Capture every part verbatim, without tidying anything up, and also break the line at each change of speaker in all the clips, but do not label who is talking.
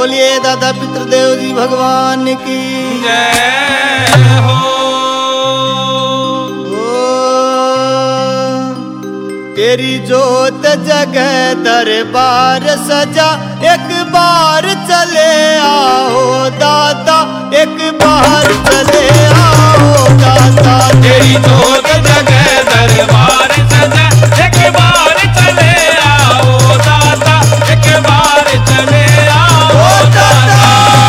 बोलिए दादा पितृदेव जी भगवान की
जय हो।
तेरी जोत जगह दरबार सजा, एक बार चले आओ दादा, एक बार चले आओ दादा।
तेरी जोत जगह दरबार सजा, एक बार चले आओ दादा, एक बार चले आओ दादा।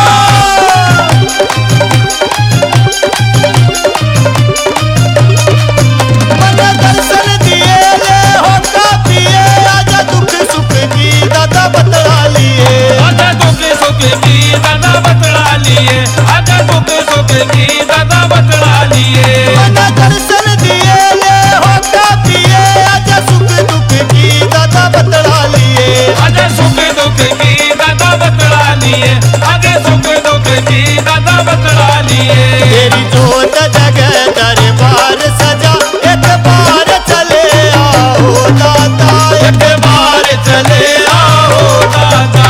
मन दर्शन दिए ले होका पिए, आजा दुख सुख की दादा बतला लिए,
आजा दुख सुख की दादा बतला लिए, आजा दुख सुख की दादा बतला लिए।
मन दर्शन दिए ले होका पिए, आजा सुख दुख की दादा बतला लिए,
आजा सुख दुख की दादा बतला लिए, आजा सुख दुख की दादा बतला लिए।
तेरी जोत जगह दरबार सजा, एक बार चले आओ दादा,
एक बार चले आओ दादा।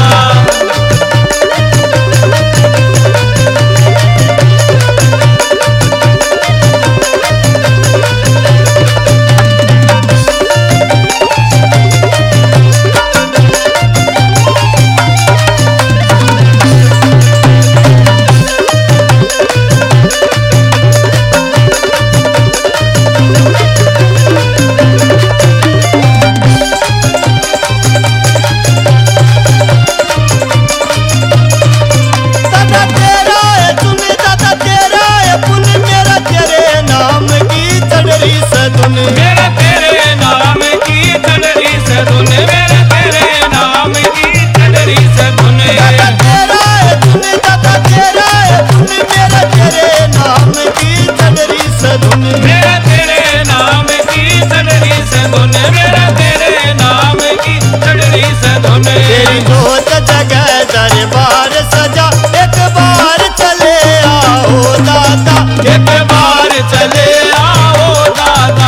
दादा तेरा है तुम, दादा तेरा है पुन, मेरा तेरे नाम की चढ़ी सदुन,
मेरे तेरे नाम की चढ़ी से धुन, मेरे तेरे नाम की चढ़ी से धुन।
दादा तेरा है तुम, दादा तेरा है पुन, मेरा तेरे नाम की चढ़ी सदुन,
मेरे तेरे नाम की चढ़ी से धुन, मेरे तेरे नाम की चढ़ी से धुन।
तेरी जोत जगह दरबार सजा, एक बार चले आओ दादा,
एक बार चले आओ दादा।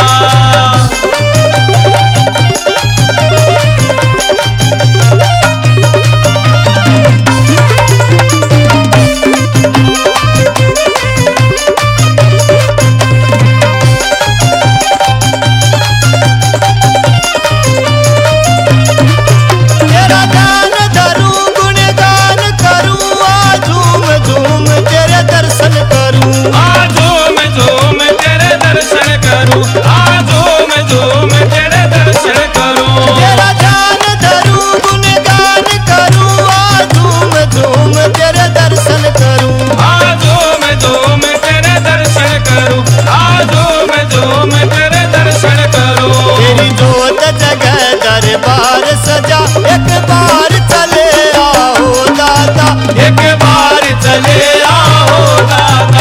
तेरा ध्यान धरूं गुणगान करूं, आ झूम झूम तेरे दर्शन करूं,
आ झूम झूम तेरे दर्शन करूं, आ झूम झूम तेरे दर्शन करूं।
तेरा ध्यान धरूं गुणगान करूं, आ झूम झूम तेरे दर्शन करूं,
आ झूम झूम तेरे दर्शन करूं, आ झूम झूम तेरे दर्शन करूं।
तेरी जोत जगह दरबार सजा, एक बार चले आओ दादा,
एक बार चले आओ दादा।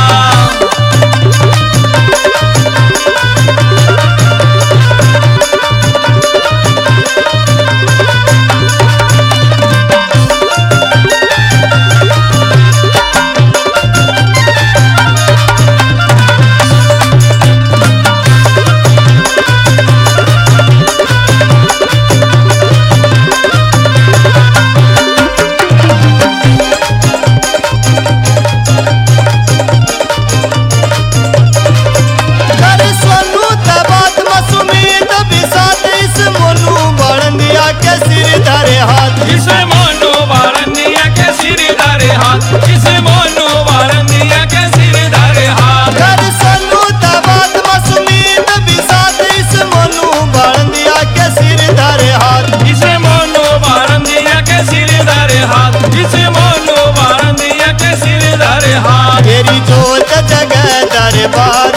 कर सोनू तबात मसूमीत बिसात, इस मोनू बड़ंदिया के सिर धरे हाथ,
इस मोनू वारंदिया के सिर धरे हाथ, इस मोनू वारंदिया के सिर धरे हाथ।
कर सोनू तबात मसूमीत बिसात, इस मोनू बड़ंदिया के सिर धरे हाथ,
इस मोनू वारंदिया के सिर धरे हाथ, इस मोनू वारंदिया के सिर धरे हाथ।
तेरी जोत जगह दरबार